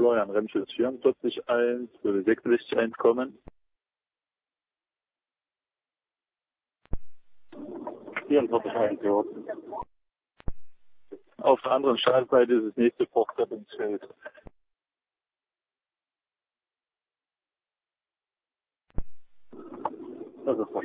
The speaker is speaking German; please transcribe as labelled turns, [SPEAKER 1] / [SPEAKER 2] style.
[SPEAKER 1] Florian Remschel 44.1, würde 66.1 kommen.
[SPEAKER 2] 44.1, ja.
[SPEAKER 1] Auf der anderen Schaltseite ist das nächste Fortsetzungsfeld.
[SPEAKER 2] Das ist